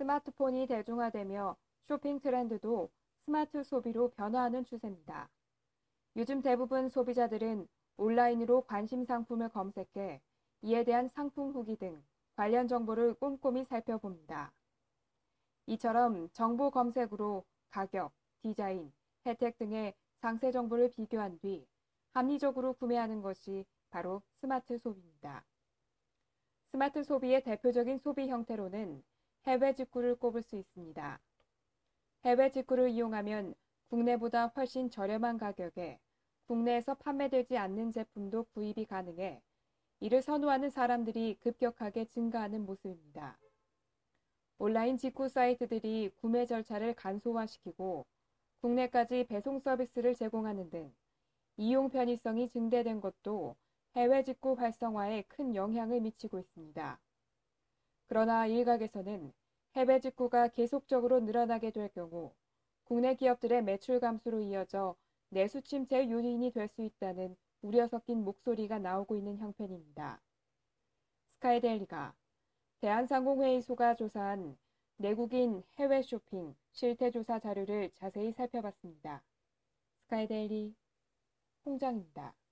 스마트폰이 대중화되며 쇼핑 트렌드도 스마트 소비로 변화하는 추세입니다. 요즘 대부분 소비자들은 온라인으로 관심 상품을 검색해 이에 대한 상품 후기 등 관련 정보를 꼼꼼히 살펴봅니다. 이처럼 정보 검색으로 가격, 디자인, 혜택 등의 상세 정보를 비교한 뒤 합리적으로 구매하는 것이 바로 스마트 소비입니다. 스마트 소비의 대표적인 소비 형태로는 해외 직구를 꼽을 수 있습니다. 해외 직구를 이용하면 국내보다 훨씬 저렴한 가격에 국내에서 판매되지 않는 제품도 구입이 가능해 이를 선호하는 사람들이 급격하게 증가하는 모습입니다. 온라인 직구 사이트들이 구매 절차를 간소화시키고 국내까지 배송 서비스를 제공하는 등 이용 편의성이 증대된 것도 해외 직구 활성화에 큰 영향을 미치고 있습니다. 그러나 일각에서는 해외 직구가 계속적으로 늘어나게 될 경우 국내 기업들의 매출 감소로 이어져 내수 침체 요인이 될 수 있다는 우려 섞인 목소리가 나오고 있는 형편입니다. 스카이데일리가 대한상공회의소가 조사한 내국인 해외 쇼핑 실태조사 자료를 자세히 살펴봤습니다. 스카이데일리 홍정입니다.